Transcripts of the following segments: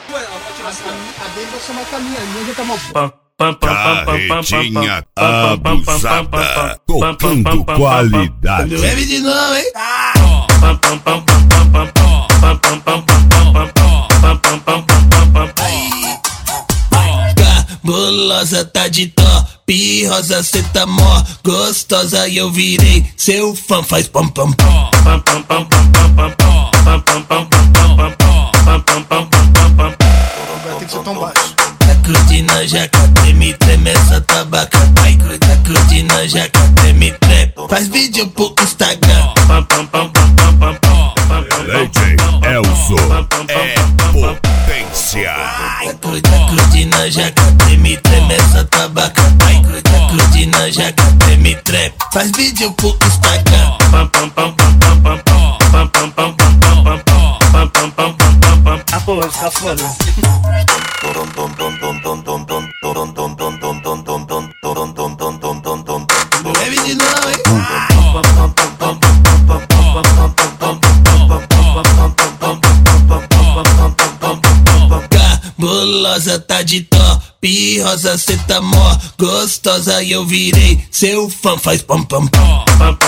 A dele vai chamar caminho, a minha já tá mal. Carretinha abusada, tocando qualidade. Bebe de novo, hein? Cabulosa tá de top, rosa cê tá mó gostosa e eu virei seu fã, faz pam pam pam. Tem que ser tão baixo. Grude na jaca, treme, treme essa tabaca. Ai, grude na jaca, treme, treme. Faz vídeo pro Instagram. DJ Elzo é potência. Grude na jaca, treme, treme essa tabaca. Ai, grude na jaca, treme, treme. Faz vídeo pro Instagram. Ah, pô, vai ficar foda. Bebe de novo, hein? Cabulosa tá de top, rosa cê tá mó gostosa e eu virei seu fã, faz pam pam pam.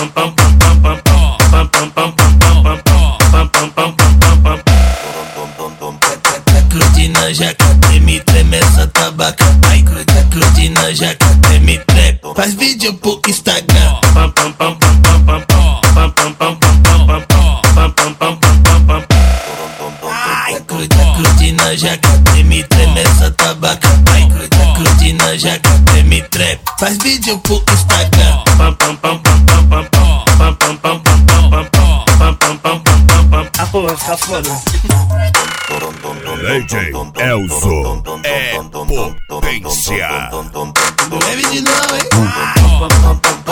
Grude na jaca, treme, treme essa tabaca. Ai, grude na jaca, treme, treme. Faz vídeo pro Instagram. Ai, grude na jaca, treme, treme essa tabaca. Ai, grude na jaca, treme, treme. Faz vídeo pro Instagram. Ah, pô, vai ficar foda. DJ Elzo é potência. Bebe de novo, hein?